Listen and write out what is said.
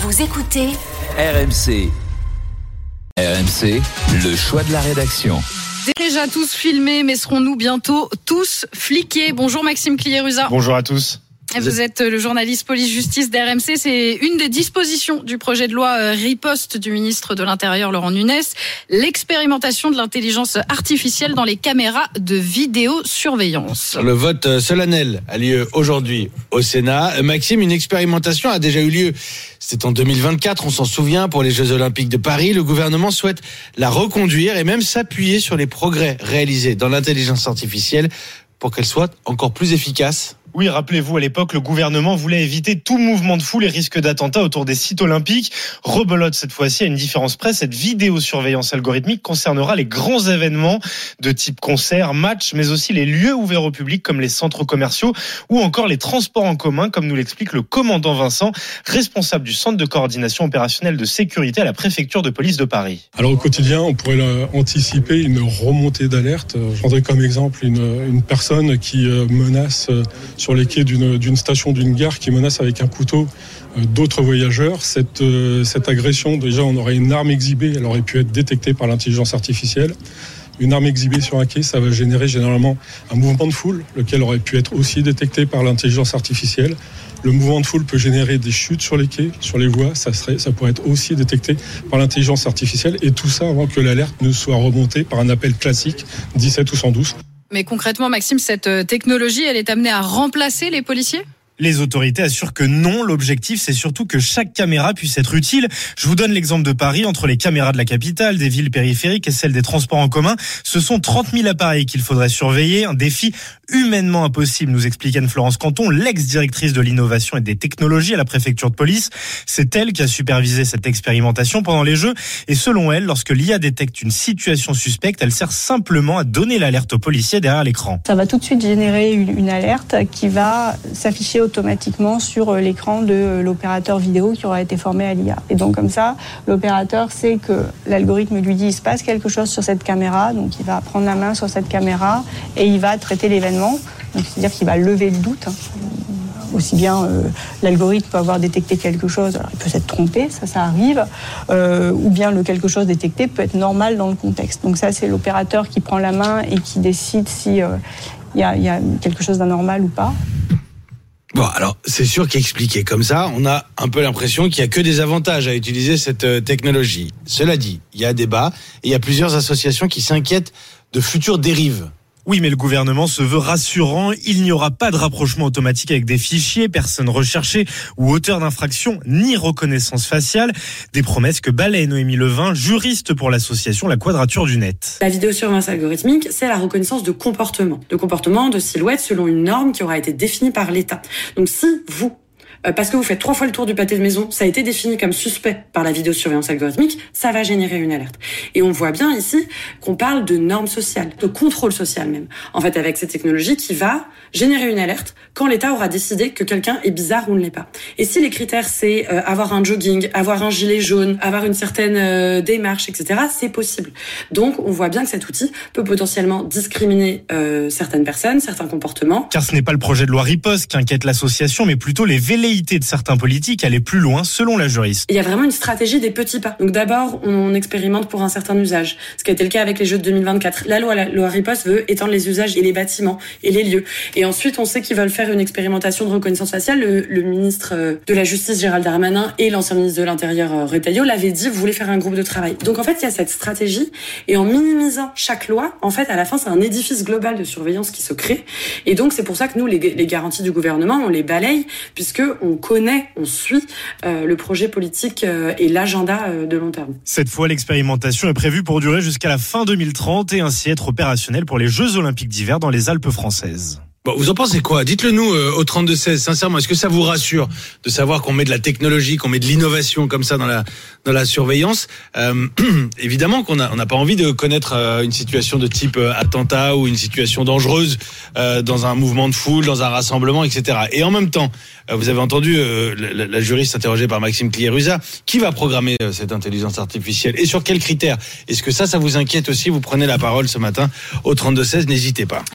Vous écoutez RMC. RMC, le choix de la rédaction. Déjà tous filmés, mais serons-nous bientôt tous fliqués? Bonjour Maxime Clié-Ruza. Bonjour à tous. Vous êtes le journaliste police-justice d'RMC. C'est une des dispositions du projet de loi riposte du ministre de l'Intérieur Laurent Nunez, l'expérimentation de l'intelligence artificielle dans les caméras de vidéosurveillance. Le vote solennel a lieu aujourd'hui au Sénat. Maxime, une expérimentation a déjà eu lieu. C'était en 2024, on s'en souvient, pour les Jeux Olympiques de Paris. Le gouvernement souhaite la reconduire et même s'appuyer sur les progrès réalisés dans l'intelligence artificielle pour qu'elle soit encore plus efficace. Oui, rappelez-vous, à l'époque, le gouvernement voulait éviter tout mouvement de foule et risque d'attentat autour des sites olympiques. Rebelote cette fois-ci, à une différence près, cette vidéosurveillance algorithmique concernera les grands événements de type concert, match, mais aussi les lieux ouverts au public comme les centres commerciaux ou encore les transports en commun, comme nous l'explique le commandant Vincent, responsable du centre de coordination opérationnelle de sécurité à la préfecture de police de Paris. Alors au quotidien, on pourrait anticiper une remontée d'alerte. Je prendrai comme exemple une personne qui menace sur les quais d'une station, d'une gare, qui menace avec un couteau d'autres voyageurs. Cette agression, déjà, on aurait une arme exhibée, elle aurait pu être détectée par l'intelligence artificielle. Une arme exhibée sur un quai, ça va générer généralement un mouvement de foule, lequel aurait pu être aussi détecté par l'intelligence artificielle. Le mouvement de foule peut générer des chutes sur les quais, sur les voies, ça pourrait être aussi détecté par l'intelligence artificielle, et tout ça avant que l'alerte ne soit remontée par un appel classique 17 ou 112. Mais concrètement, Maxime, cette technologie, elle est amenée à remplacer les policiers ? Les autorités assurent que non. L'objectif, c'est surtout que chaque caméra puisse être utile. Je vous donne l'exemple de Paris. Entre les caméras de la capitale, des villes périphériques et celles des transports en commun, ce sont 30 000 appareils qu'il faudrait surveiller. Un défi humainement impossible, nous explique Anne-Florence Canton, l'ex-directrice de l'innovation et des technologies à la préfecture de police. C'est elle qui a supervisé cette expérimentation pendant les Jeux. Et selon elle, lorsque l'IA détecte une situation suspecte, elle sert simplement à donner l'alerte aux policiers derrière l'écran. Ça va tout de suite générer une alerte qui va s'afficher automatiquement sur l'écran de l'opérateur vidéo qui aura été formé à l'IA. Et donc comme ça, l'opérateur sait que l'algorithme lui dit il se passe quelque chose sur cette caméra, donc il va prendre la main sur cette caméra et il va traiter l'événement. Donc c'est-à-dire qu'il va lever le doute. Aussi bien l'algorithme peut avoir détecté quelque chose, alors il peut s'être trompé, ça arrive, ou bien le quelque chose détecté peut être normal dans le contexte. Donc ça, c'est l'opérateur qui prend la main et qui décide si y a quelque chose d'anormal ou pas. Bon, alors, c'est sûr qu'expliqué comme ça, on a un peu l'impression qu'il n'y a que des avantages à utiliser cette technologie. Cela dit, il y a débat et il y a plusieurs associations qui s'inquiètent de futures dérives. Oui, mais le gouvernement se veut rassurant. Il n'y aura pas de rapprochement automatique avec des fichiers, personnes recherchées ou auteurs d'infractions, ni reconnaissance faciale. Des promesses que balaye Noémie Levin, juriste pour l'association La Quadrature du Net. La vidéosurveillance algorithmique, c'est la reconnaissance de comportement, de silhouette selon une norme qui aura été définie par l'État. Donc si vous, parce que vous faites 3 fois le tour du pâté de maison, ça a été défini comme suspect par la vidéosurveillance algorithmique, ça va générer une alerte. Et on voit bien ici qu'on parle de normes sociales, de contrôle social même. En fait, avec cette technologie qui va générer une alerte quand l'État aura décidé que quelqu'un est bizarre ou ne l'est pas. Et si les critères, c'est avoir un jogging, avoir un gilet jaune, avoir une certaine démarche, etc., c'est possible. Donc, on voit bien que cet outil peut potentiellement discriminer certaines personnes, certains comportements. Car ce n'est pas le projet de loi riposte qui inquiète l'association, mais plutôt les velléités de certains politiques à aller plus loin, selon la juriste. Il y a vraiment une stratégie des petits pas. Donc d'abord, on expérimente pour un certain usage, ce qui a été le cas avec les Jeux de 2024. La loi riposte veut étendre les usages et les bâtiments et les lieux. Et ensuite, on sait qu'ils veulent faire une expérimentation de reconnaissance faciale. Le ministre de la Justice, Gérald Darmanin, et l'ancien ministre de l'Intérieur, Retailleau, l'avaient dit, vous voulez faire un groupe de travail. Donc en fait, il y a cette stratégie, et en minimisant chaque loi, en fait, à la fin, c'est un édifice global de surveillance qui se crée. Et donc, c'est pour ça que nous, les garanties du gouvernement, on les balaye, puisque on connaît, on suit le projet politique et l'agenda de long terme. Cette fois, l'expérimentation est prévue pour durer jusqu'à la fin 2030 et ainsi être opérationnelle pour les Jeux Olympiques d'hiver dans les Alpes françaises. Bon, vous en pensez quoi? Dites-le nous au 32-16, sincèrement. Est-ce que ça vous rassure de savoir qu'on met de la technologie, qu'on met de l'innovation comme ça dans la surveillance? Évidemment qu'on n'a pas envie de connaître une situation de type attentat ou une situation dangereuse dans un mouvement de foule, dans un rassemblement, etc. Et en même temps, vous avez entendu la juriste interrogée par Maxime Clié-Ruza, qui va programmer cette intelligence artificielle et sur quels critères? Est-ce que ça vous inquiète aussi? Vous prenez la parole ce matin au 32-16, n'hésitez pas.